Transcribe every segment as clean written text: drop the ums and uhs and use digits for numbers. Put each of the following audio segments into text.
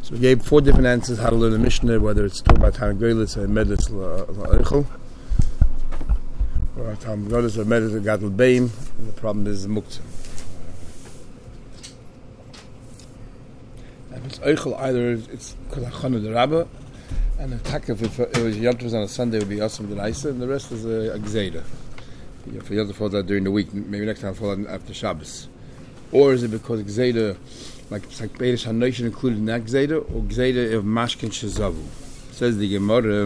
So we gave 4 different answers how to learn the Mishnah, whether it's talking about Tanagolis or Medetz L'Eichel, or Tanagolis or Medetz L'Gadol Beim, and the problem is Muktzah. If it's Eichel, either it's Kolachana the Rabbah, and if it was Yom on a Sunday, it would be Asam D'Naisa, and the rest is a Gzeida. For Yom Tov falls out during the week, maybe next time fall out after Shabbos. Or is it because Gzeida, like Beirish HaNoishin included in that Gzeida, or Gzeida of Mashkin Shazavu? Says the Gemara,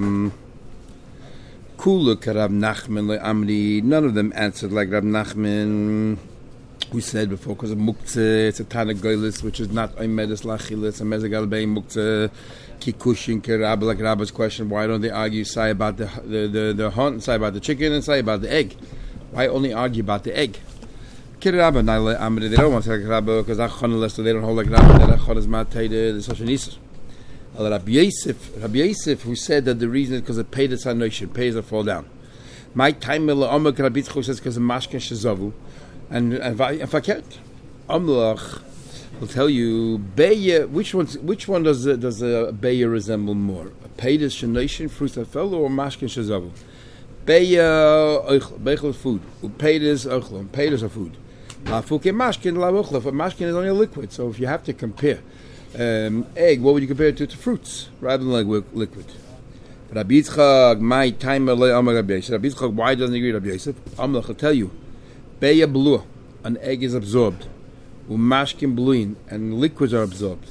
Kula Karab Nachman Amri, none of them answered like Rab Nachman, who said before, because of Muktzah, it's a Tanagolis, which is not Oimedes Lachil, it's a Mezagal Bey Muktzah, Kikushin Karab, like Rabba's question, why don't they argue, say about the hunt, say about the chicken, and say about the egg? Why only argue about the egg? They don't want to say like Rabba because they don't hold like Rabba. That Achon is Matayde. There's such an Isser. Rabbi Yosef, who said that the reason is because of Peidas HaNoishin, Peidas that fall down. My time Rabbi Yitzchak says because of Mashkin Shazavu, and Fakert Amlach will tell you Beya. Which one does a Beya resemble more? A Peidas HaNoishin, fruits that fell, or Mashkin Shazavu? Beya Eichel is food. Peidas Eichel. Peidas are food. Mashkin is only a liquid, so if you have to compare egg, what would you compare it to fruits rather than like liquid? Rabbi Yitzchak, my time Rabbi Yitzchak, why doesn't he agree with Rabbi Yosef? I'll tell you, Beya Blua, an egg is absorbed, Mashkin Bluin, and liquids are absorbed.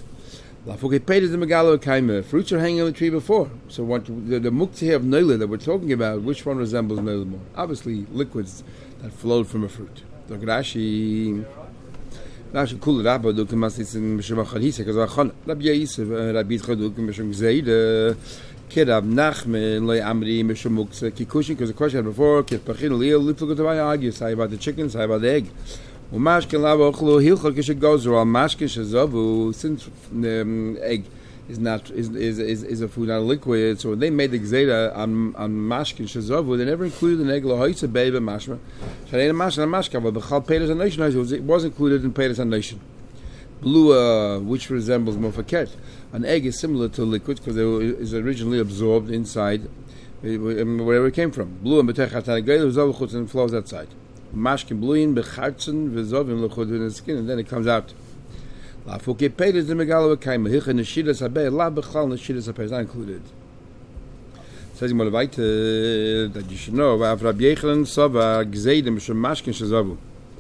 Fruits are hanging on the tree before. So what the Muktzah of Noila that we're talking about, which one resembles Noila more? Obviously, liquids that flowed from a fruit. Rashi cool Rabba do kemas in Mishmach Hadisa because Rabbi Yosef Rabbi Yitzchak do Mishmach Zeida Kerab Nachman Le Amri Mishmach Kikushin because the question before Kepachin Leo Little to argue say about the chicken, say about the egg. Umashkin Lava Ochlo Hilchol Kish goes or Mashkin Shazavu since egg is a food, not a liquid. So when they made the Gzeida on Mashkin Shazavu, they never included the egg Lahoitza Beba Mashma. Shalena Mashkin Mashka, but Bechal Peidas HaNoishin it was included in Peidas HaNoishin. Blue, which resembles Mofaket. An egg is similar to a liquid because it is originally absorbed inside wherever it came from. Blue and Betechat HaGeil Zavchutz and flows outside. Mashkin Bluin Bechartzen Vizovim Lechut in the skin, and then it comes out. La Fuke Peidas the Megalo Kaima Hicha Neshidas Habe La Bechal Neshidas Habe is not included. Says more that you should know about Rabbi Yechanan Sava Gzeidim Shem Mashkin Shazavu.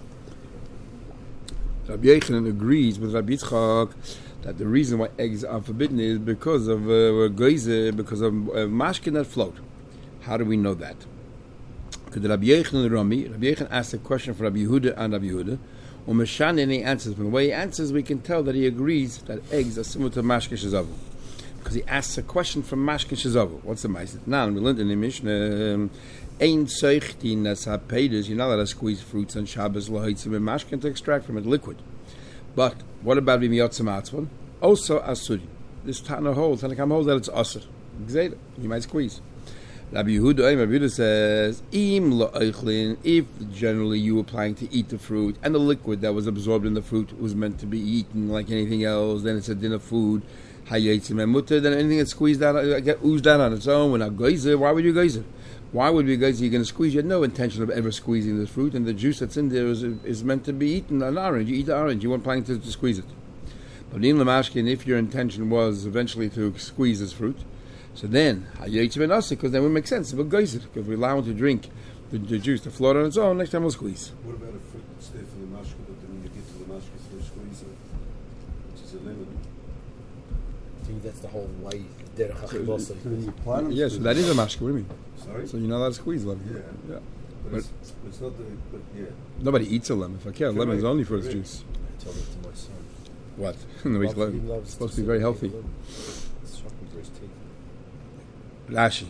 Rabbi Yechanan agrees with Rabbi Yitzchak that the reason why eggs are forbidden is because of geyser, because of mashkin that float. How do we know that? Because Rabbi Yechanan Rami, Rabbi Yechanan asked a question for Rabbi Yehuda and Rabbi Yehuda. Umeshan, and he answers. From the way he answers, we can tell that he agrees that eggs are similar to mashkin shazavu. Because he asks a question from mashkin shazavu. What's the ma'aseh? Now, we learned in the Mishnah, ein seichtin as hapeidas. You're not allowed to squeeze fruits on Shabbos lahaitzim and mashkin to extract from it liquid. But what about b'miyotzim atzvon? Also asuri. This Tana holds, Tanakam holds that it's asur. Gzeida, you might squeeze. Rabbi Yehuda says, if generally you were planning to eat the fruit and the liquid that was absorbed in the fruit was meant to be eaten like anything else, then it's a dinner food, then anything that's squeezed out, oozed out on its own, when a geyser, why would you geyser? Why would you geyser? You're going to squeeze. You had no intention of ever squeezing this fruit, and the juice that's in there is meant to be eaten. An orange, you eat the orange, you weren't planning to squeeze it. But in Lamashkin, if your intention was eventually to squeeze this fruit, so then, because then it would make sense of a geyser, because we allow him to drink the juice to float on its own, next time we'll squeeze. What about a fruit that's there for the mashka, but then when you get to the mashka, you squeeze it, which is a lemon? I think that's the whole way. Yeah, so that is a mashka, what do you mean? Sorry? So you're not allowed to squeeze lemon. Yeah. But it's not the, but yeah. Nobody eats a lemon. If I care, lemon is only for its juice. I told it to my son. What? No, he's supposed to be very healthy. It's shocking for his teeth. Rashi.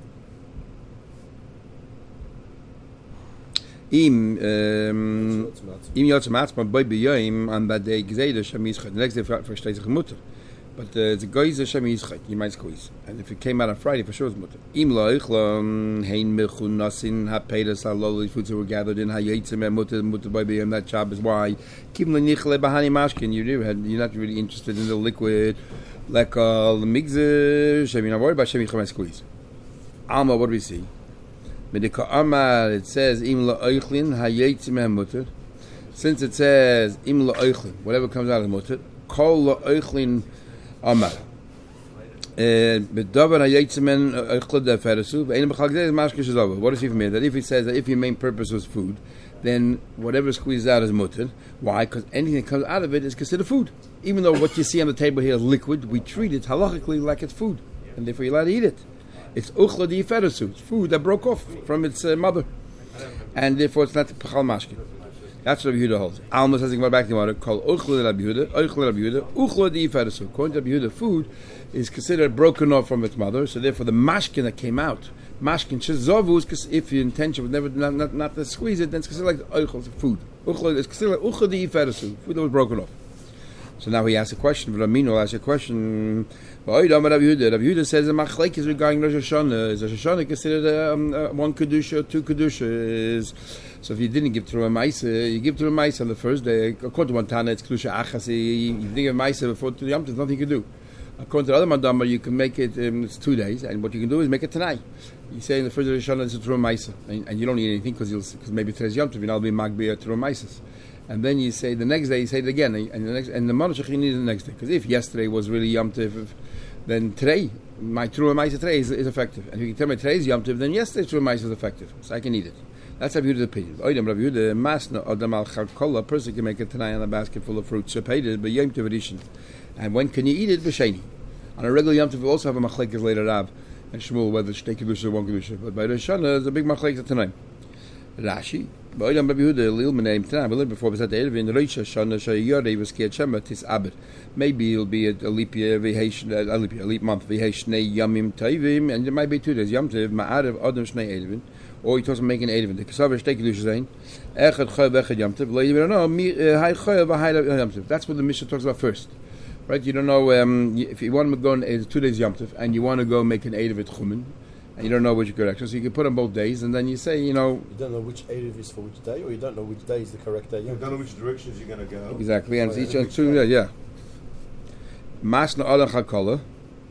Im yotzem atzma boy b'yoyim an badei gzeida shem yischat. The next day versteht sich mutter. But the geyser shem yischat, you might squeeze. And if it came out on Friday, for sure it's mutter. Im loichlon hein milchun nasin ha-peidas ha-loli foods that were gathered in ha-yitzim and mutter boy b'yoyim, that job is why. Kim l'nichle b'hani mashkin, you're not really interested in the liquid. Like Migzeh, Shemi Navor, by Shemi Chametz squeeze. Alma, what do we see? Medika Amar, it says, Im la'oichlin hayetzi mehem mutter. Since it says, Im la'oichlin, whatever comes out of the mutter, Kol la'oichlin Amar. Bedavar hayetzi men oichlin da feresu, ve'enim b'chal gzeh is mashke shezova. What does he mean? That if he says that if your main purpose was food, then whatever squeezes out is mutter. Why? Because anything that comes out of it is considered food. Even though what you see on the table here is liquid, we treat it halachically like it's food, and therefore you're allowed to eat it. It's uchla di feresu. It's food that broke off from its mother, and therefore it's not pachal mashkin. That's what Rabbi Yehuda holds. Alma says, "Go back to the water. Called uchla Rabbi Yehuda, uchla di feresu." According to Rabbi Yehuda, food is considered broken off from its mother, so therefore the mashkin that came out, mashkin shezovu, is if your intention was never not to squeeze it, then it's considered like uchla, food. Uchla is considered like uchla di feresu, food that was broken off. So now he asks a question. Ramino asks a question. Rabbi Yehuda says the machlek is regarding Rosh Hashanah. Is Rosh Hashanah considered one kedusha or two kedushas? So if you didn't give Teruma Maisa, you give Teruma Maisa on the first day. According to one Tana, it's kedusha achas. You didn't give Maisa before the Yom Tov, there's nothing you can do. According to the other Madama, you can make it. It's 2 days, and what you can do is make it tonight. You say in the first day of Rosh Hashanah it's a Teruma Maisa, and you don't eat anything because maybe today's Yom Tov, you'll be magbi Teruma Maisas. And then you say the next day, you say it again, and the Monashach you need the next day. Because if yesterday was really Yom Tov, then today, my Teruma Maisa today is effective. And if you can tell me today's Yom Tov, then yesterday's Teruma Maisa is effective. So I can eat it. That's Rabbi Yehuda's opinion. Oidam Rabbi Yehuda, Masna Adam al Charkola, a person can make it tonight on a basket full of fruits. So paid it, but Yom Tov edition. And when can you eat it? B'Sheni. On a regular Yom Tov, we also have a machlekes later Rav and Shmuel, whether it's kedusha or one kedusha. But by Rosh Hashanah, there's a big machlekes tonight. Rashi. Rabbi Yehuda, Lil Menaim Tanah, we learned before, was at the Erevin, Rosh Hashanah, Shayyorei, was Kiyat Shema, Tis Aber. Maybe it'll be a leap year, a leap month, Viheshnei Yamim Taivim, and it might be 2 days, Yom Tov, Ma'arev Adam Shnei Erevin, or he talks about making Erevin. The Kasav Shtei Kedusha Zayin, Echad Chayav, Echad Yom Tov, we don't know, Hai Chayav, Hai Yom Tov. That's what the Mishnah talks about first. Right? You don't know, if you want to go on 2 days Yom Tov, and you want to go make an Erevin Chumen, and you don't know which correction, so you can put on both days, and then you say, you don't know which Erev is for which day, or you don't know which day is the correct day. You don't know which directions you're going to go. Exactly, and it's each two, yeah. Masna Adam Chakola.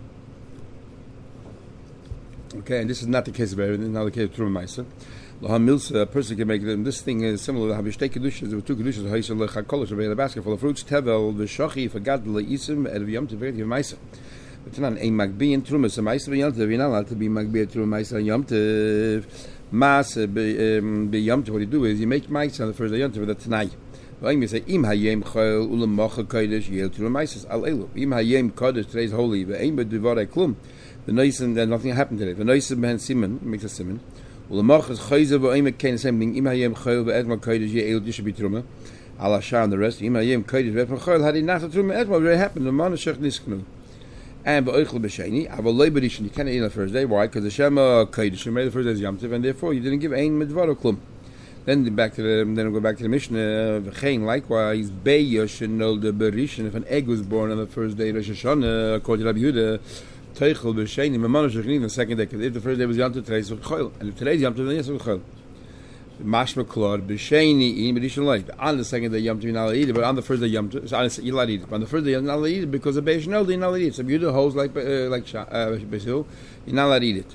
Okay, and this is not the case of Erev, this is not the case of Teruma Maisa. Laha Milsa, a person can make them. This thing is similar to Habishtei Kedushas. There were 2 Kedushas, Haisha Lechakola, so we had a basket full of fruits, Tevel, Veshachi, Fagad, Leisim, Erev Yom Tov, Erev Maisa. It's not a magbi in Trumas a Maisa Yom Tov. You're not allowed to be magbi at Trumas Maisa Yom Tov. Mas be Yom Tov. What you do is you make Maisa on the first day Yom Tov with a Tanai. Well, you say Im Hayem Chayil Ulam Mocha Kodesh Yel Trumas Maisas Al Elu. Im Hayem Kodesh today's holy. But Im B'Divarei Klum. The Noisim, then nothing happened today. The Noisim Ben Simon makes a Simon. Ulam Mocha is Chayzer V'Im Kain the same thing. Im Hayem Chayil V'Edma Kodesh Yel Disha B'Truma. Al Ashar and the rest. Im Hayem Kodesh V'Edma Chayil had it not a Truma Edma. What happened? The Monashach Niskanu. And ba'oichel b'sheni, avol loy b'rishon, you can't eat on the first day. Why? Because the Shema Kodesh, you made the first day as Yom Tov, and therefore you didn't give ein midvaro klum. Then we go back to the Mishnah. V'chein, likewise, be'yoshenol de b'rishon. If an egg was born on the first day Rosh Hashanah, according to Rabbi Yehuda, teichel b'sheni, mamanosh on the second day. Because if the first day was Yom Tov, today's chol, and if today's Yom Tov, then yes, it's chol. Mashma klor b'sheni in b'rishon light. On the second day Yom Tov, you're not allowed to eat it, but on the first day Yom Tov, you're allowed to eat it. But on the first day you're not allowed to eat it because of be'yoshenol, you're not allowed to eat it. So if you do holds like Basil, you're not allowed to eat it.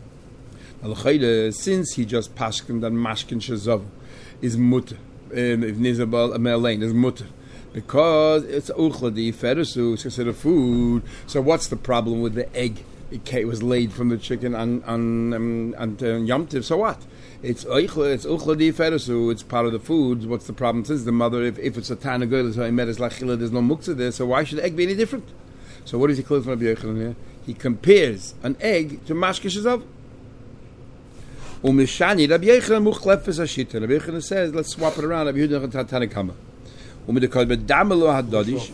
Since he just pashkin that mashkin shezov is mutter, if nizabal melain is mutter, because it's uchladi feresu, it's considered food. So what's the problem with the egg? It was laid from the chicken on Yom Tov. So what? It's uchladi feresu. It's part of the food. What's the problem? Since the mother, if it's a tanagol, so I met as lachila, there's no muktzah there. So why should the egg be any different? So what does he close from Rabbi Yochanan here? He compares an egg to mashkin shezov. Umishani Rabbi Yochanan muchlefes hashita. Rabbi Yochanan says, let's swap it around. Rabbi Yehuda Tanakama. Umidekol bedamelo hadodish.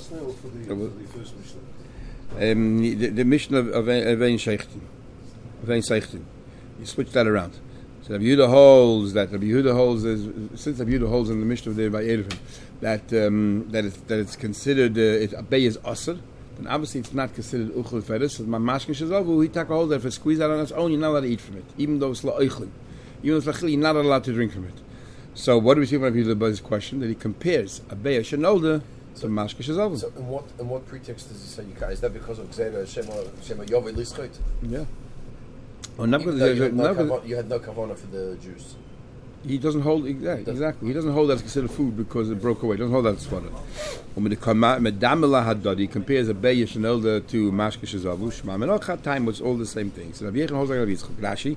The Mishnah of Ein Seichtin. You switch that around. So Rabbi Yehuda holds that. Rabbi Yehuda holds, since Rabbi Yehuda holds in the Mishnah there by Erevin, that it's considered Abay is Asr. And obviously it's not considered uchel feres. So my mashkin shezavu, he take a hold that if it's squeezed out on its own, you're not allowed to eat from it, even though it's la'oichlin. Even though it's la'chil, you're not allowed to drink from it. So what do we see from Rabbi Yehuda about his question? That he compares a beya shenolda to mashke shezavu. So, in what pretext does he say you can't? Is that because of Gzera Shema Yovei Lischot? Yeah. Oh, not because You had no kavanah for the Jews. he doesn't hold exactly. He doesn't hold that as considered food because it broke away. He doesn't hold that as swallow. When he compares a beyish and elder to mashke shezavu, shma menochat time was all the same thing. So Rabbi Yechon holds like Rabbi Yitzchak.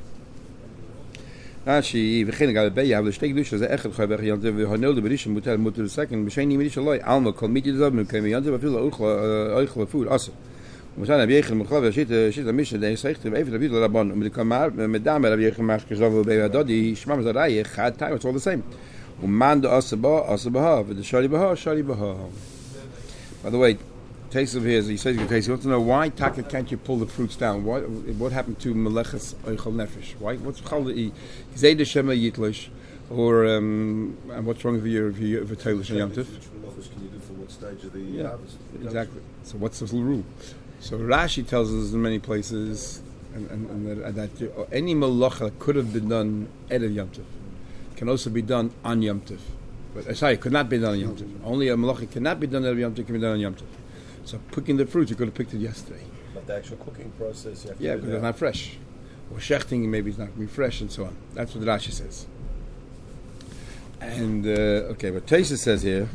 Rashi, v'chein gal beya have the shtei kedusha ze echad chavech yantev v'hanel the berishim mutar the second b'sheini midish aloi alma kol miti zav mekayim yantev v'afil oichla food asa. U'mashan Rabbi Yechon mechal v'ashit mishnah dei seichte v'evet Rabbi Yechon rabban medam Rabbi Yechon mashke shezavu beya dodi shma mezarayich chad time it's all the same. U'man the asa baha v'the shari baha. By the way, taste of his, he says, he wants to know why taka can't you pull the fruits down? What happened to melechas oichel nefesh? Why? What's challah? Zayda shema yitlish, or and what's wrong with your teilish and yomtiv? Which malachos can you do for what stage of the harvest? Exactly. So what's the rule? So Rashi tells us in many places, and that any malacha could have been done at a yomtiv can also be done on yomtiv. But sorry, could not be done on yomtiv. Only a malacha cannot be done at a yomtiv, can be done on yomtiv. So picking the fruits, you could have picked it yesterday. But the actual cooking process, you have to Yeah, do because that. it's not fresh. Or shechting, maybe it's not going to be fresh, and so on. That's what Rashi says. And, okay, what Taisa says here,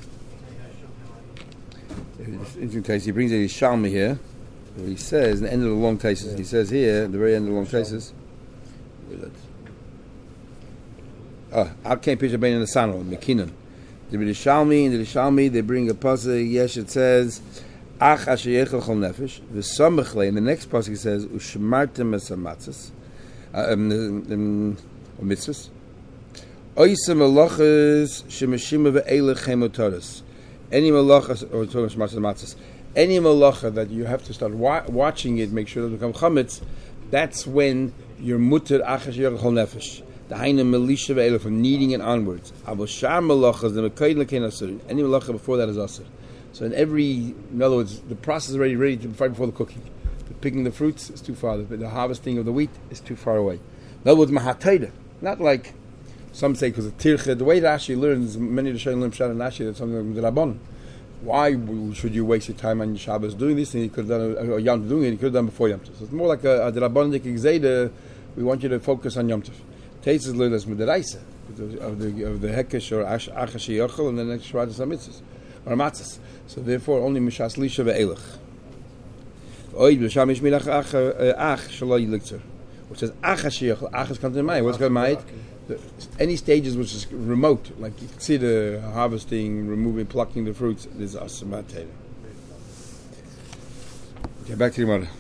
interesting Taisa, he brings a Yishalmi here, where he says, in the end of the long Taisas, he says here, at the very end of the long Taisas, I can't picture being in the Sanol, Mekinan. The Rishalmi, they bring a pasuk. Yes, it says, "Ach asher yechel chol nefesh." The samachle in the next pasuk it says, "Ushmartem es hamatzos," mitzvos. Oisem malachas shemeshima ve'elech chemotoros. Any malachas or talking about matzos. Any malacha that you have to start watching it, make sure it doesn't become chametz. That's when you're mutter ach asher yechel chol nefesh. The Haina Melisha Ve'ela from kneading it onwards. Abu Shar Malachas, the Mekaid Lekein Asur. Any Malacha before that is Asur. So in other words, the process is ready right before the cooking. The picking the fruits is too far. The harvesting of the wheat is too far away. In other words, Mahataida. Not like some say because of Tirche. The way Rashi learns, many of the Shaylim Shad and Rashi, that's something like the Rabban. Why should you waste your time on your Shabbos doing this? And you could have done a Yom doing it, you could have done before Yom Tov. So it's more like a Rabbanik Gzeida. We want you to focus on Yom Tov. Teitzes learn as midiraisa of the hekesh or achashi yochel, and then next shvadas hamitzvos or matzos. So therefore, only mishas lisha ve'elach. Oid b'shamish milach ach shaloi yilikzer, which says achashi yochel. Achas comes to mind. What's going to mind? Any stages which is remote, like you can see the harvesting, removing, plucking the fruits. This is asamatayda. Okay, back to your mother.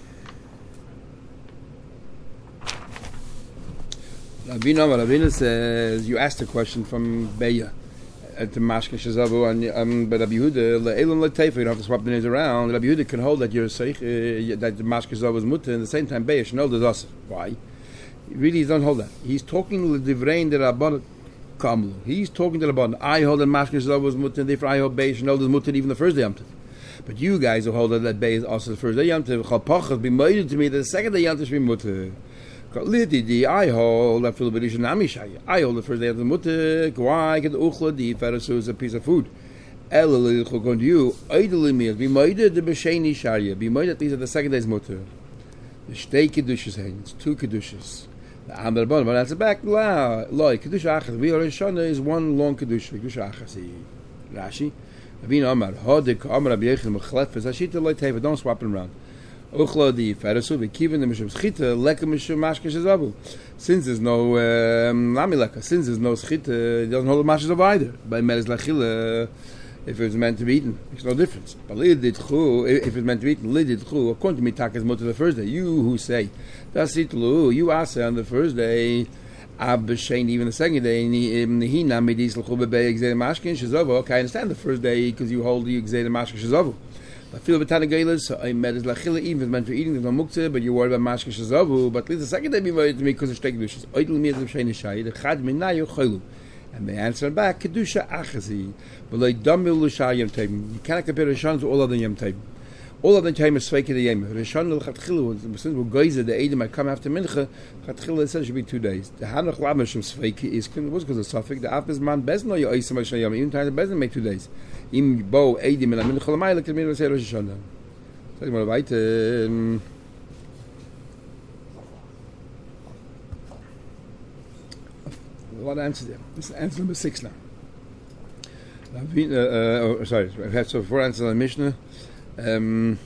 Rabbeinu says, you asked a question from Beya at the Mashke Shezavu, and but Rabbi Yehuda, le'elam le'teifa, you don't have to swap the names around. Rabbi Yehuda can hold that you're seich, that the Mashke Shezavu is mutter, and at the same time Beya Shnol does also. Why? Really, he doesn't hold that. He's talking l'divrein de Rabban Kamlu. He's talking to the Rabban. I hold that Mashke Shezavu is mutter, and therefore I hold Beya Shnol is mutter even the first day Yom Tov. But you guys who hold that Beya is also the first day Yom Tov. Chalpachas be moeded to me that the second day Yom Tov should be mutter. I hold that I hold the first day of the mutter. Why get the uchla the farasu is a piece of food. Elul going to you idly meal. Be made the b'sheni sharia. Be made that these are the second day's mutter. The shtei kedushas it's 2 kedushas. The amber bon, but that's a back la kedusha achas. We are shana is one long kedusha achas. Rashi. Rabbeinu Amar Hadik Amar Rabbi Yechon Mechlef is Hashita Lo Teva. Don't swap them around. Uchla di farasu v'kiven the mishum schita leka mishum mashke shezavu. Since there's no lamileka, since there's no schita, it doesn't hold the mashke shezavu either. By meres lachila, if it's meant to be eaten, it's no difference. But if it's meant to be eaten, lididchu. According to mitakas mutter the first day. You who say dasitlu, you ask on the first day. Abshain even the second day. Nehina midis l'chu bebei gzei mashke shezavu. Okay, I understand the first day because you hold the gzei mashke shezavu. I feel b'tana geilas, so I met as lachila even if it's meant for eating, there's no muktzeh, but you're worried about mashke shezavu, but at least the second day be worried to me because of shtei kedushas. Oidl mi ezem shein ishai, chad minayu chaylu. And they answer back, kedusha achazi, but like dam yom tovim. You cannot compare Rishon to all other yom tovim. All of them came as Sveika the Yema. Rishon L'Chatchila, since we're Geizer, the Eidim might come after Mincha, Chatchila says it should be 2 days. The Hanach Lamash of Sveika was because of Suffolk. The Afis Man Bezno, you Oisam Shayam, even time the Bezno make 2 days. Im Bo Eidim and Mincha Lamayla can mean say Rosh Hashanah. Sag mal weiter. A lot of answers there. This is answer number 6 now. Sorry, we have so 4 answers on the Mishnah. And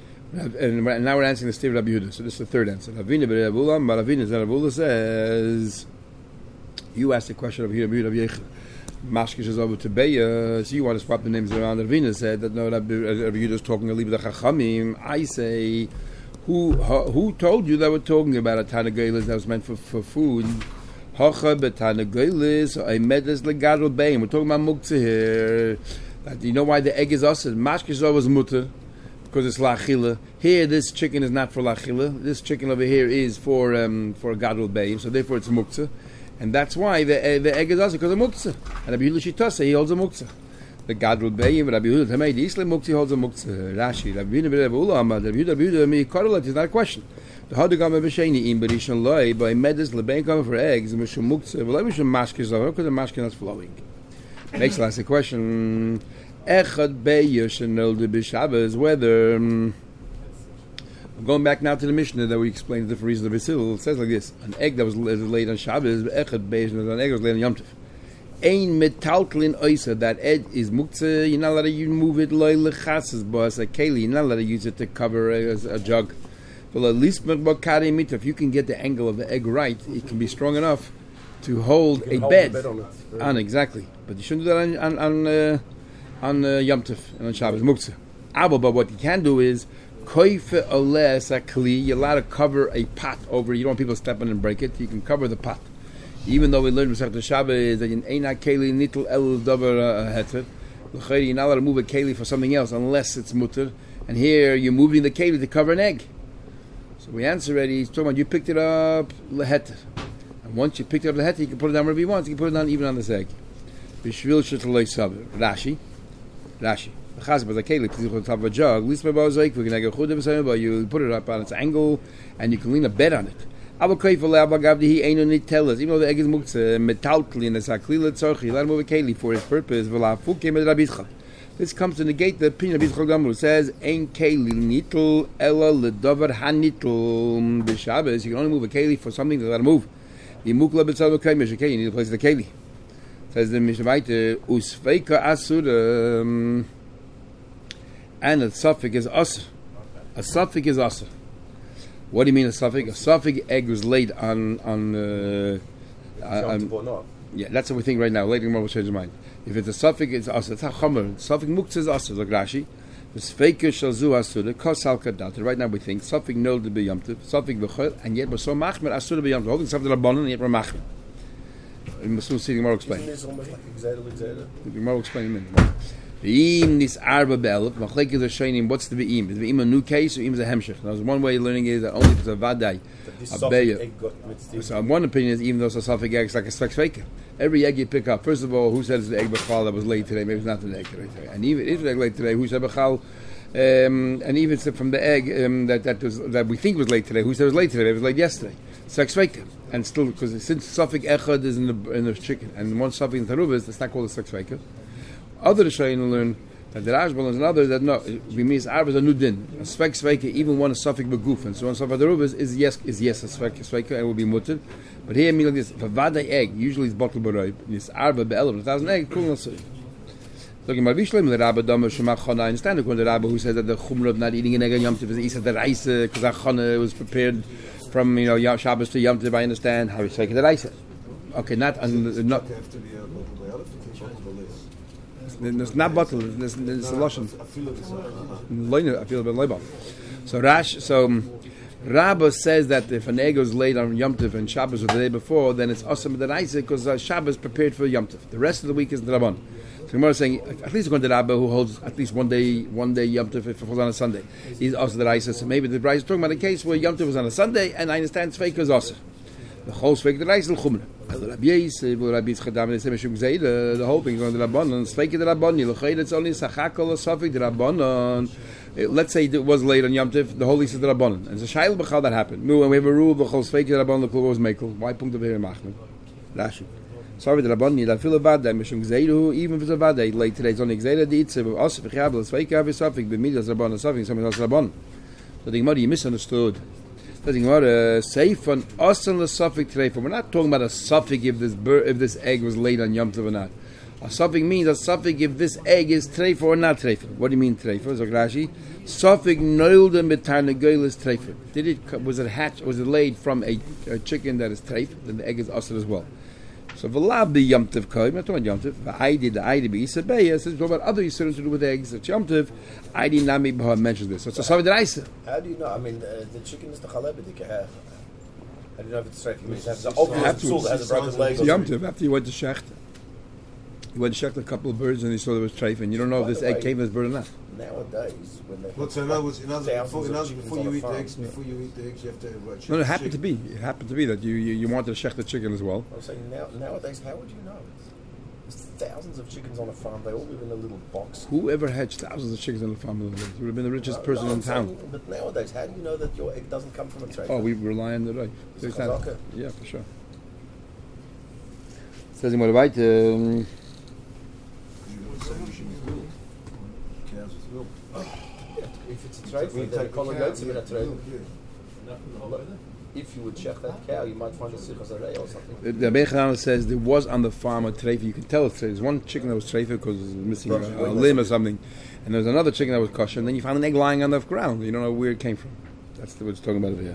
now we're answering the Steve Rabbi Yehuda. So this is the 3rd answer. Ravina B'Ravulam, but Ravina Zaravula says, you asked the question of Rabbi Yehuda. Mashkish is over to Beya, so you want to swap the names around. Ravina said that no, Rabbi Yehuda is talking a little bit of Chachamim. I say, who told you that we're talking about a Tanagailis that was meant for food? Hacha B'Tanagailis, I medles legadol bein. We're talking about Muktzah here. You know why the egg is us? Mashkish is always mutter because it's lachila. Here, this chicken is not for lachila. This chicken over here is for gadol bein. So therefore, it's muktzah, and that's why the egg is us because of muktzah. And Rabbi Yehuda Shitasa, he holds a muktzah. The gadol bein, Rabbi Yehuda Tamei the Islam muktzah holds a muktzah. Rashi, Rabbi Yehuda Ulam, Rabbi Yehuda me kodelet is not a question. The hadagam b'sheni im b'rishon loy by medes lebein coming for eggs mishum muktzah. Well, mishum mashkish because the mashkin is flowing. Next last question. Echad be'yesh nolde b'Shabbos. Whether I'm going back now to the Mishnah that we explained the different reasons of Isil. It says like this: an egg that was laid on Shabbos. Echad be'yesh an egg was laid on Yom Tov. Ein metaltlin oisa. That egg is muktzah. You're not allowed to move it loy lechasas b'as a keli. You're not allowed to use it to cover a jug. But at least if you can get the angle of the egg right, it can be strong enough to hold a bed. On exactly, but you shouldn't do that on Yom Tov and on Shabbos Muktzah. But what you can do is koife oles akli. You're allowed to cover a pot over. You don't want people stepping and break it. You can cover the pot, even though we learned Masechet Shabbos that in eina keli nitl el davar heter. You're not allowed to move a keli for something else unless it's mutter. And here you're moving the keli to cover an egg. So we answer already. He's talking about you picked it up leheter. And once you picked up the heter, you can put it down wherever you want. You can put it down even on this egg. Bishvil shetloi saber. Rashi. The chazbah the keli put it on top of a jug. At least my bow we can get chudim but you put it up on its angle and you can lean a bed on it. Even though the egg is muktzah metaltli and it's aklila tzorchi, you let him move a keli for his purpose. This comes to negate the opinion of Rabbi Yitzchak who says ein keli nitl ela ledavar hanitl b'Shabbos. You can only move a keli for something to let him move. You need to place the keli. Says the Mishnah weiter, usveika asura, and a suffix is asur. A suffix is asur. What do you mean a suffix? A suffix egg was laid on yeah, that's what we think right now. Later more will change your mind. If it's a suffix, it's asur. It's a chomer. Suffix muktzah is asur. Like Rashi, usveika shalzu asura kosal kadat. Right now we think suffix nol to be Yom Tov, suffix b'chol, and yet we're so machmer asura be Yom Tov. Holding something rabbanon, and yet we're machmer. We must see the Gemara explain. Isn't this almost like Gzeira? The Gemara will explain in a minute. Ve'im nis arba be'elef. Machlekes are shaynim. What's the ve'im? Is ve'im a new case or ve'im is a hemshech? Now, one way of learning is that only if it's a vadai, a beya. So one opinion is even though it's a suffix egg, it's like a svek sveka. Every egg you pick up, first of all, who says the egg b'chal that was laid today? Maybe it's not the egg today. And even if it's egg laid today, who said b'chal? And even if it's from the egg that we think was late today, who said it was late today? Maybe it was late yesterday. Svek sveka. And still, because since suffix echad is in the chicken, and one suffix in tarubas, it's not called a svek sveka. Other Rishonim learn that the Rashbam is another that no, we mean arba is a new din. A svek sveka, even one suffix beguf, and so one suffix tarubas is yes a svek sveka and will be mutter. But here, meaning this, if a vada egg usually is bottled b'roib, this arba be'elef, 1,000 egg, cool not looking at Vishlim, the Rabbi Dama Shemach Chana. I understand according to the Rabbi who says that the chumrah of not eating an egg on Yom Tov is Isa the rice because that Chana was prepared from Shabbos to Yom Tov. I understand how it's taken the rice. Okay, not. It's not bottled. It's a lotion. I feel a bit loibah. So Rabbi says that if an egg was laid on Yom Tov and Shabbos or the day before, then it's awesome the rice because Shabbos prepared for Yom Tov. The rest of the week is the Rabban. So Gemara is saying, at least according to Rabbi, who holds at least one day Yom Tov if it falls on a Sunday, he's also the Raisa. So maybe the Raisa is talking about a case where Yom Tov was on a Sunday, and I understand Tzveika is also. The whole Tzveika, the Raisa is L'chumra. Rabbi Yosef, Rabbi Yitzchak, they say Mishum Gzeira. The whole thing is on the Rabbanon. Sveike the Rabbanon. L'chayr it's only Sachakol Safik the Rabbanon. Let's say it was late on Yom Tov. The holy is the Rabbanon. And it's a Shail B'chal that happened. When we have a rule, B'chol Sveike the Rabbanon, the Klur was Mekel. Why Punkt of Here Machman? Rashi. Sorry, the Rabbanon. Yidaf Fil Avadai Mishum Gzeira. Even if it's Avadai, late today it's only Gzeira. The Itze Osif V'Chabel Sveike Avi Safik B'Midas Rabbanon Safik. Something else Rabbanon. So the Gemara, you misunderstood. Say from Asan l'Safik Treifa. We're not talking about a Safik if this egg was laid on Yom Tov or not. A Safik means a Safik if this egg is Treifa or not Treifa. What do you mean Treifa? So Rashi, Safik noilden b'tarnagoyles Treifa. Was it hatched? Was it laid from a chicken that is Treifa? Then the egg is Asan as well. So v'lav the Yom Tov koy. We're not talking about Yom Tov. V'aydi the aydi b'Yisabeya. Says we're talking about other Yisurim to do with eggs. It's Yom Tov. Aydi nami b'ha mentions this. So it's a Safik D'Raisa. How do you know? I mean, the chicken is the chalebedika. How do you know if it's straight? It has a broken leg. Yom Tov, after you went to Shecht. You went to Shecht a couple of birds and you saw there was treif, and you don't know if this egg came from this bird or not. Nowadays, when they What's in other words, before you eat the eggs, you have to check. No, it happened to be. It happened to be that you wanted to Shecht the chicken as well. I'm saying nowadays, how would you know? There's thousands of chickens on a farm. They all live in a little box. Whoever hatched thousands of chickens on the farm would have been the richest person in town. But nowadays, how do you know that your egg doesn't come from a tray? Oh, we rely on the right. Yeah, for sure. Says in what about if it's a tray, then a collar goats in a tray. If you would check that cow, you might find a sichas arei or something. The Bechana says there was on the farm a treifa. You can tell it's treifa. There's one chicken that was treifa because it was missing a limb or something, and there's another chicken that was kosher. And then you found an egg lying on the ground. You don't know where it came from. That's what it's talking about over here.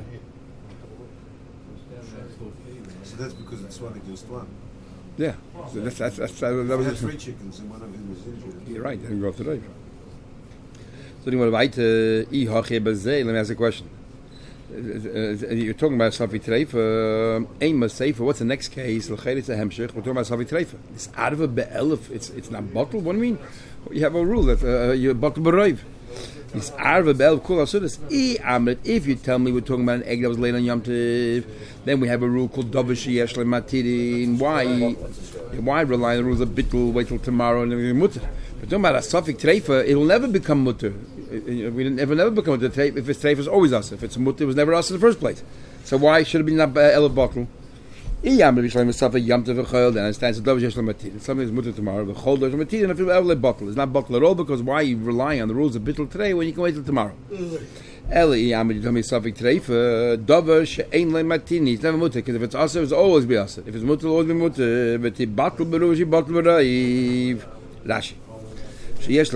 So that's because it's one against one. Yeah, so that was had 3 chickens and one of them was injured. You're right. They didn't go off the treifa. So do you want to let me ask a question. You're talking about Safi Treifa, Eima Seifa. What's the next case? It's a Hemshech. We're talking about Safi Treifa. It's Arva Be'elef. It's not bottled. What do you mean? You have a rule that you bottle B'Roiv. It's Arva Be'elef Kul Asudas. If you tell me we're talking about an egg that was laid on Yom Tov, then we have a rule called Dovish Yesh Matirin. Why rely on the rules of Bittul? Wait till tomorrow and then mutter. But talking about a Safi Treifa, it'll never become mutter. We never become a treif. If it's treif, it's always us. If it's mutter, it was never us in the first place. So why should it be not elef bottle? Then it stands a dovish yesh l'matir. Something is mutter tomorrow. The chol dovish l'matir, and if it's elef bottle, it's not bottle at all because why are you relying on the rules of bittul today when you can wait till tomorrow? Eli you tell me safik treif dovish ein l'matir. It's never mutter because if it's us, it's always be us. If it's mutter, it'll always be mutter. But the bottle berushi bottle beraiv. Rashi. Since you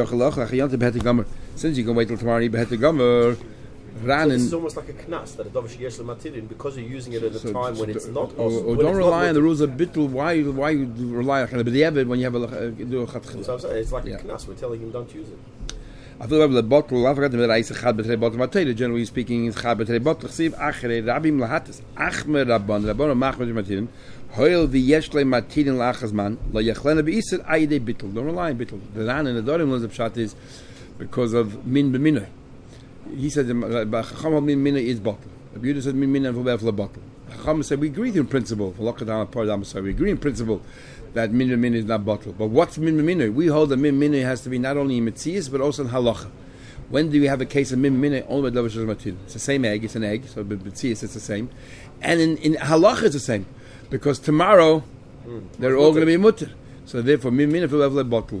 can wait till tomorrow, you behet the gomer. So this is almost like a knas that a dovish yesh l'matirin because you're using it at a time when it's not. Or don't rely on the rules of bittul. Why you rely on the when you have a do a chatchila? So I'm saying it's like a knas. We're telling him don't use it. I feel like the bottle. I forgot the reis chad betrei bottle. Matei generally speaking is chad betrei bottle. Chsiv achrei rabim lahatis achmer rabban machmer matirin. Hoil v'yesh le'matirin la'achazman lo yachlena be'isir ayidei bittul. Don't rely on bittul. The Ran and the Dorim learns the pshat is because of min b'minoi. He said Chacham min minoi is bottle. Rabbi Yehuda said min minoi and v'lev bottle. Chacham said we agree in principle. We agree in principle that min b'minoi is not bottle. But what's min b'minoi? We hold that min b'minoi has to be not only in Metzias but also in halacha. When do we have a case of min b'minoi? Only by dovish matirin. It's the same egg. It's an egg. So Metzias it's the same. And in halacha it's the same. Because tomorrow they're all going to be mutter, so therefore min will have a bottle.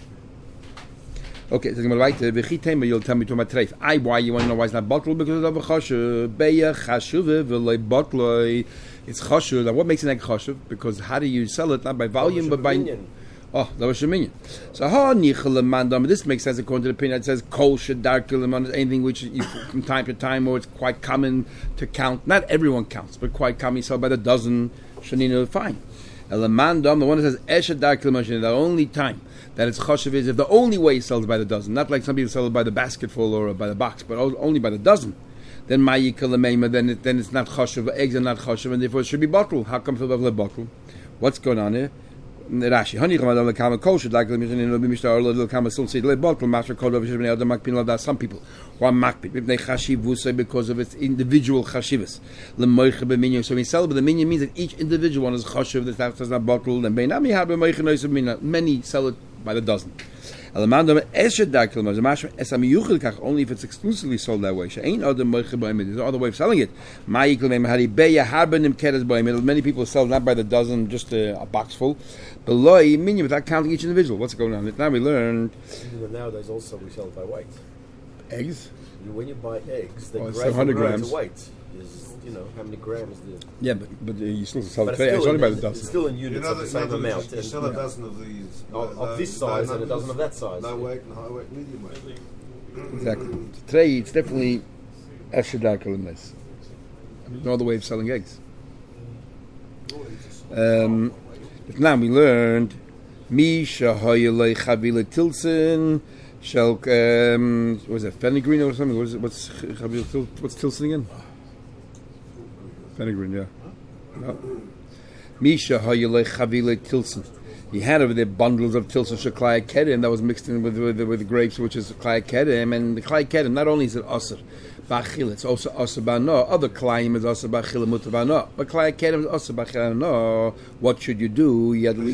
Okay, so you'll tell me to my treif. Why you want to know why it's not bottle? Because of a chashuv, beya chashuv v'lei bottle. It's chashuv. Now, what makes an egg chashuv? Because how do you sell it? Not by volume, but by that was sheminian. So this makes sense according to the opinion. It says kol shadar kilaman, anything which from time to time, or it's quite common to count. Not everyone counts, but quite common. So by the dozen. Shanina, fine. Elamandam, the one that says Eshadar Kilmashin, the only time that it's chashuv is if the only way he sells by the dozen, not like some people sell it by the basketful or by the box, but only by the dozen. Then Mayi Kilameima, then it's not chashuv, eggs are not chashuv, and therefore it should be bottled. How come it's a bottle? What's going on here? Rashi. Honey, Chamadam lekama kosher. Like the Mishnah or the lekama still say the bottle. Master code of Shemini Adam Makpin Ladas. Some people who are makpid because of its individual chashivas. Lemoiche b'minyan. So we sell, but the minyan means that each individual one is chashiv. That does not bottle. And beinami have b'moiche noisem minyan. Many sell it by the dozen. Only if it's exclusively sold that way. There's no other way of selling it. Many people sell not by the dozen, just a box full. Without counting each individual. What's going on? Now we learned. Nowadays also we sell it by weight. Eggs? When you buy eggs, they 700 grams. Weight is, how many grams the... Yeah, but you still sell it only by the dozen. It's still in units of the same amount. You sell a dozen of these. Of this size and a dozen of that size. Low weight and high weight, medium weight. Exactly. Today it's definitely Eshadakal in this. No other way of selling eggs. But now we learned Misha Hoyele Chavila Tilson Shall was it fenugreek or something? What's Tilson again? Fenugreek, yeah. No. Misha Hoyele Chavila Tilson. He had over there bundles of Tilson Shaklai Kedem that was mixed in with grapes, which is Klai Kedem, and the Klai Kedem not only is it Asr Bachil, it's also Asr Bano. Other Klaim is Asr Bachil Mutar Bano, but Klai Kedem is Asr Bachil No. What should you do? You had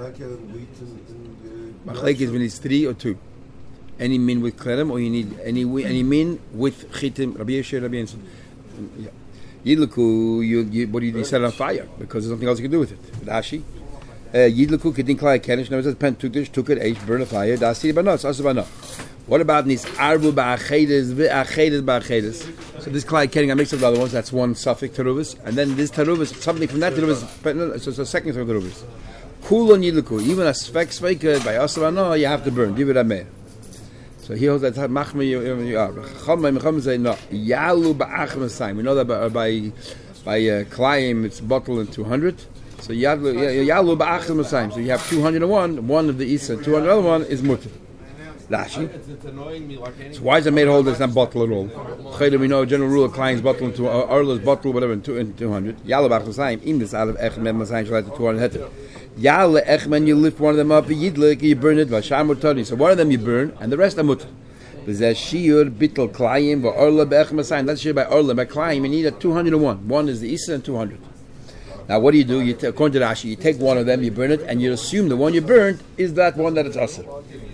Machlek is when it's 3 or 2. Any min with Kedem, or you need any min with Chitim. Rabbi Yeshua, Rabbi Yinson. Yidluku, what do you set it on fire because there's nothing else you can do with it. Rashi. Yidluku kedin klai kenish. Now it says pen took it eish burn a fire. Dasi banos asabano. What about this arbu ba'achedes ba'achedes? So this klai kening I mix up the other ones. That's one suffix teruvus, and then this teruvus something from that teruvus. So it's a second teruvus. Kulon yidluku. Even a spek sveka by asabano you have to burn. Give it a meir. So he holds that machme Chacham say no. Yalu ba'achim sign. We know that by klaim it's bottled in 200. So Yalu ba'achim Masayim. So you have 201, one of the Isa, 200 other one is Mutter. Rashi. So why is it made hold that's not bottle at all? We know a general rule of Klein's bottle into Arla's bottle, whatever, in 200. Yalu ba'achim Masayim. In this out of Echem Masayim shall have to 200 heter. Yalu Echem, you lift one of them up, Yidlik, you burn it, Vasham Mutani. So one of them you burn, and the rest are Mutter. That's shiur bittel Klayim, Arla ba'achim Masayim. That's shiur by Arla, by Klayim. You need a 201. One is the Isa and 200. Now, what do? According to Rashi, you take one of them, you burn it, and you assume the one you burned is that one that it's asr.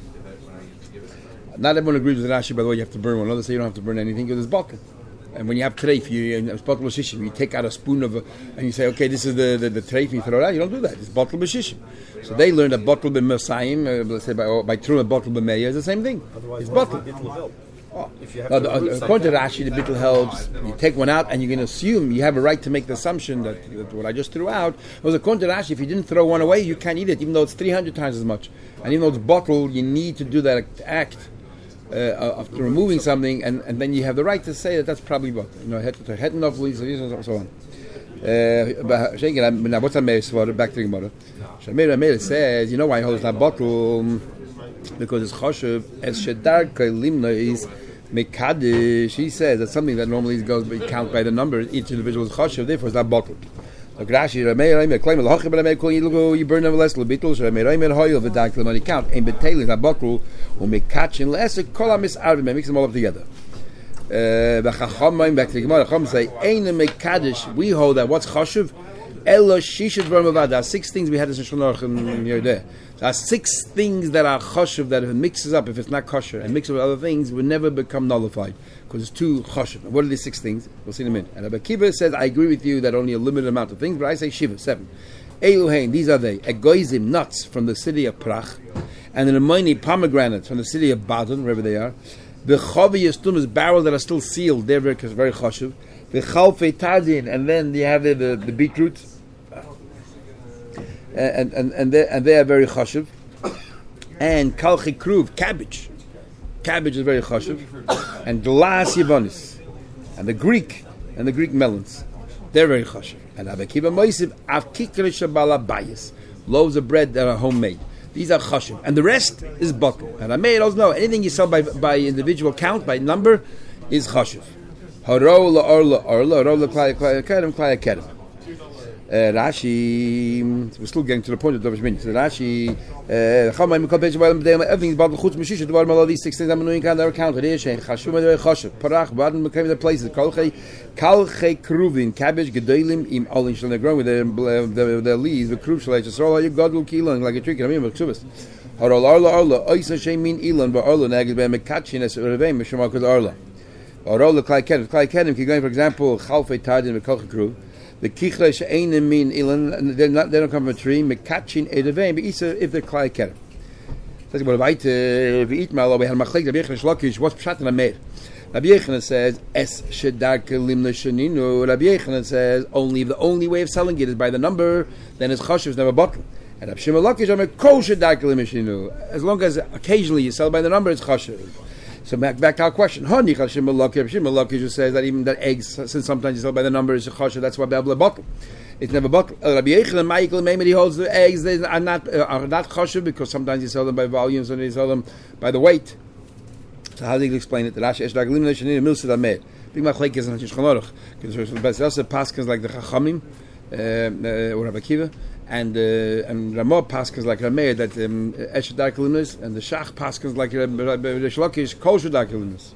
Not everyone agrees with Rashi, by the way, you have to burn one. Others say you don't have to burn anything because it's bottle. And when you have treif, it's bottle b'shishim. You take out a spoon of, and you say, okay, this is the treif, you throw it out. You don't do that. It's bottle b'shishim. So they learned that bottle b'masayim, let's say by truma bottle b'meya is the same thing. It's bottle. According to Rashi, the bittul helps. You take one out, and you can assume you have a right to make the assumption that what I just threw out was according to Rashi. If you didn't throw one away, you can't eat it, even though it's 300 times as much. And even though it's bottled, you need to do that act of removing something, and then you have the right to say that's probably bottled. Head enough, so on. Now, what's that meir? Back to the Gemara. Meir says, you know why I hold it's not bottled? Because it's choshev. Es shedar limna is mekadesh. He says that's something that normally goes count by the number. Each individual is choshev. Therefore, it's not bottled. Like Rashi, claim you burn nevertheless lebitul. Hoyel v'dak lemani count. Ein betailing not bottled. Umekachin le'esek kolam is arvim. Mix them all up together. B'chacham back to the Gemara. Chacham say ein mekadesh. We hold that what's choshev. Elo shishit v'rmavad. There are 6 things we had this in Shulchan Aruch here there. There are 6 things that are choshev that if it mixes up, if it's not kosher, and mixes with other things, will never become nullified because it's too choshev. What are these 6 things? We'll see in a minute. And Rabbi Kiva says, I agree with you that only a limited amount of things, but I say shiva, 7. Eluhain, these are they. Egoizim, nuts from the city of Prach, and the Nemoini pomegranates from the city of Badon, wherever they are. The Chavi Yastumas, barrels that are still sealed, they're very choshev. The Chalfei Tadin, and then you have the beetroot. And they are very chashuv, and kalchi kruv, cabbage is very chashuv, and glass yivanis, and the Greek melons, they're very chashuv. And abakiva moisiv avkikre shabala bayis, loaves of bread that are homemade. These are chashuv, and the rest is bottle. And I may also know anything you sell by individual count by number is chashuv. Haro la orla klaya kedem. Rashi, we're still getting to the point of Dovish Min. So Rashi, everything is about the Chutz Meshisha, the bottom of all these 6 things I'm doing on their account. Parach, Baden became the places. Kalche Kruvin, cabbage, Gedolim, Im Olin, shall they grow with the leaves, the Kruv Shalach, so all you God will kill like a trick. I mean, Ksubas. Arla, Oisa Shemin Elan, but Arla Nagis by Mekachin as Revem, Mishamakad Arla. Arla Klai Kedim, for example, Chalfe Tadin, Kalche Kruv. The kichra she'enim min ilan, they don't come from a tree. Mekachin edevein, but if they're klai kerem. Says what about v'itmal? We had machlek Rabbi Yechon Shlokish. What's pshat in a meir? Rabbi Yechon says es shedarke limna sheninu. Rabbi Yechon says the only way of selling it is by the number. Then it's chashuv, never bottle. And Rabbi Shimon Lakish I'm a kol shedarke limna sheninu. As long as occasionally you sell by the number, it's chashuv. So back to our question. Hani Chashim Malaki just says that even that eggs, since sometimes you sell by the number, is a chashuv. That's why Babla bottle. It's never bottle. Rabbi Yechon and Michael Maimed holds the eggs are not chashuv because sometimes you sell them by volumes and you sell them by the weight. So how do you explain it? The Rashi Esh Daglim Neshanin Milsid Amed. Big Machlek is not Shulchan Aruch because there's also paskins like the Chachamim or Rabbi Akiva. And Ramah paskins like Rameh that Esh Daglim and the Shach paskins like Rish Lakish Kol Shadaglim.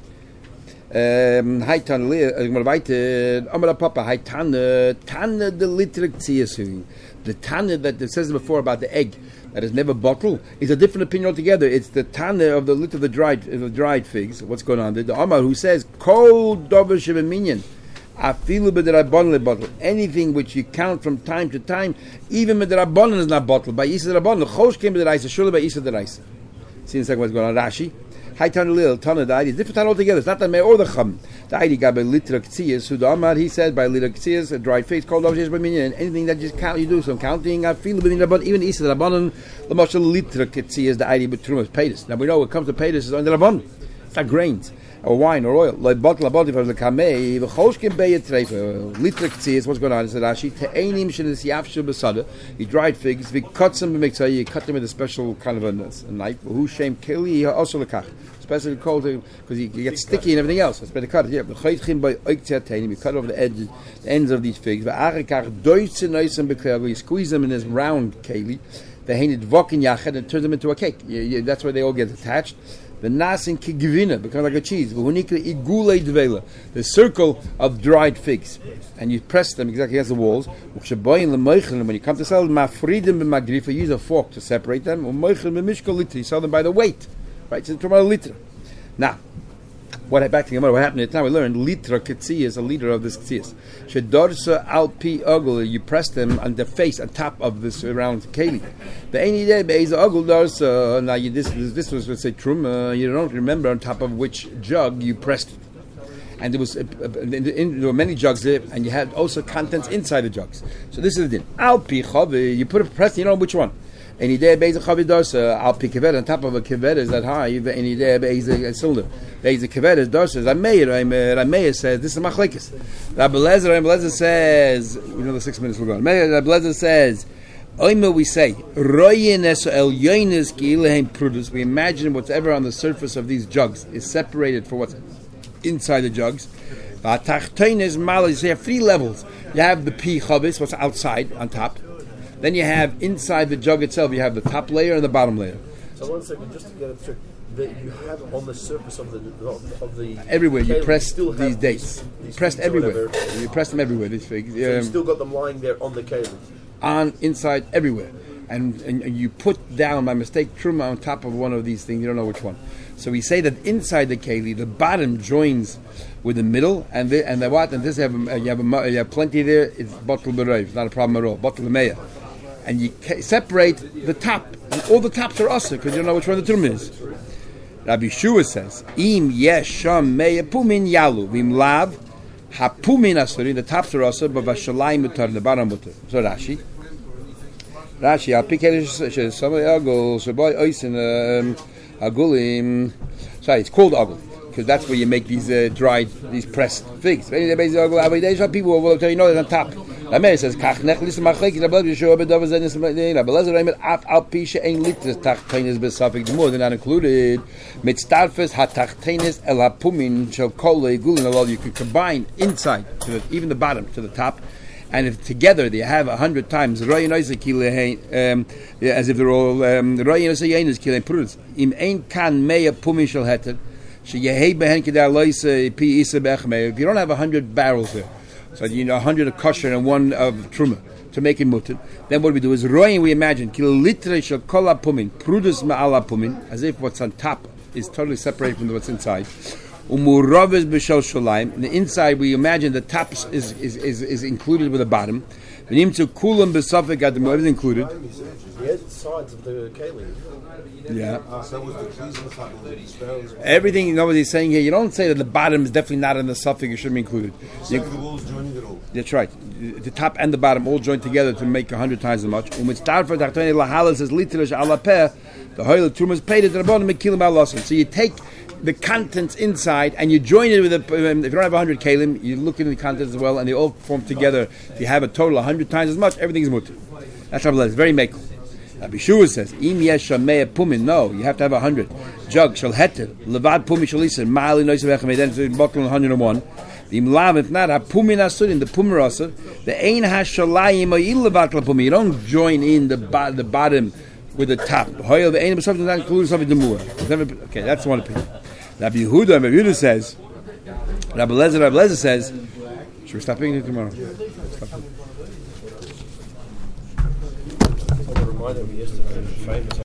Haitan weiter Amar Papa Haitan Tana the litrik tziyasui. The Tana that it says before about the egg that is never bottled is a different opinion altogether. It's the Tana of the lit of the dried figs. What's going on there? The Amar who says Kol Dover Shebeminyan Afilu b'derabbanan lebottle. Anything which you count from time to time, even b'derabbanan is not bottled. By Yisa derabbanan, chosh came b'deraisa, shula by Yisa deraisa. See in a second what's going on. Rashi, Hai Tana Lil, Tana the idea is different altogether. It's not the Mei or the Chum. The idea got by litra k'tziyas. So the Amar he said by litra k'tziyas, a dried figs called Dover Shebeminyan. Anything that just count, you do some counting. Afilu b'derabbanan, even Yisa derabbanan, the mashal litra k'tziyas. The idea with trumas peitus. Now we know when it comes to peitus is on the derabbanan. It's not grains. Or wine or oil, like bottle for the kamei, the choshkim beyet treifa, litrik tziyas. What's going on? It's Rashi. Te'enim shenis yafshu b'sada. You dried figs. We cut them b'miktzah. You cut them with a special kind of a knife. Who shem kili also lekach. Especially cold because you get sticky and everything else. It's better cut it. Yeah, but chaytchim by oiktzeh. You cut over the ends of these figs. V'arekach doitze noisem b'klev. You squeeze them in this round keli. They hang it v'okin yached and turn them into a cake. That's why they all get attached. The nasin kigvina becomes like a cheese. The circle of dried figs, and you press them exactly against the walls. When you come to sell them, use a fork to separate them. You sell them by the weight, right? So a liter. Now, what happened? Now we learned litra ketzi is a liter of this ketzias. Shedorsa al pi ogul. You press them on the face, on top of this round keli. The any day beis ogul dorsa. Now this was let's say truma. You don't remember on top of which jug you pressed it. And there were many jugs there, and you had also contents inside the jugs. So this is the din. Al pi chavi. You put a press. You don't know which one. Any day beis chavidos al pi kevet on top of a kevet is that high. Any day beis a cylinder. Beis a kevet is dorsa. Rameir says this is machlekes. Rabbi Lezer says we know the 6 minutes we're going. Rabbi Lezer says oima we say royin es el yoines kilehem prudus. We imagine whatever on the surface of these jugs is separated for what's inside the jugs. V'atachteines malas. You have 3 levels. You have the pi chavis, what's outside on top. Then you have inside the jug itself, you have the top layer and the bottom layer. So 1 second, just to get it straight, you have on the surface of the everywhere you press these dates. Pressed everywhere. You press them everywhere. These figs. So you still got them lying there on the keli. On inside everywhere, and you put down by mistake truma on top of one of these things. You don't know which one. So we say that inside the keli, the bottom joins with the middle, and the what? And this you have plenty there. It's bottle b'reiv, not a problem at all. Bottle meya. And you separate the top, and all the tops are usher because you don't know which one the truma is. Rabbi Shua says, "Im yesh sham meya pumin yalu vim lav hapumin asuri." The tops are usher, but vashalayim mutar, the bottom mutar. So Rashi, al pikelish shesama agul shaboy oisin agulim. Sorry, it's called agul because that's where you make these these pressed figs. People will tell you know they're on top. Rameir says, "Kach nechlis machlekes Rabbi Yeshua bedavar zenis Rabbi Lezer Rameir af al pisha ein liters tachteines besafik more than not included mitzdarfes hatachteines el hapumin shel kol leigulin alol." You can combine inside to even the bottom to the top, and if together they have 100 times as if they're all prudence. Im ein kan meya pumin shel heter sheyehei behen kedar loise pi isa bechme. If you don't have 100 barrels there, so you know 100 of kosher and one of truma to make it mutter, then what we do is royin. We imagine kilolitre shel kol pumin prudus ma'ala pumin, as if what's on top is totally separated from what's inside. Umuravis b'shel sholaim. In the inside, we imagine the top is included with the bottom. V'nim to kulam b'safek adam, what is included? The sides of the keli. Yeah. So was the keys on top of these barrels? Everything, you know what he's saying here. You don't say that the bottom is definitely not in the suffix. It shouldn't be included. The walls joining it all. That's right. The top and the bottom all joined together to make 100 times as much. Says the hoyle tumas paid at the bottom of kilim balasan. So you take the contents inside and you join it with if you don't have 100 kalim, you look into the contents as well, and they all form together. If you have a total 100 times as much, everything is mutter. That's Rabbi It's very mekel. Rabbi Shua says, "Im yesha mea pumin." No, you have to have 100. Jug shall heter levad pumin shall listen ma'ali noisav echem. Then it's bottle 101. Im lav if not pumin asur in the pumin asur. The ein hashalayim oil levad pumin. You don't join in the bottom with the top. Hoyle the ein b'savim that includes something the more. Okay, that's one opinion. Rabbi Yehuda says. Rabbi Lezer says. Should we stop eating it tomorrow? Stop. Reminded me yesterday, famous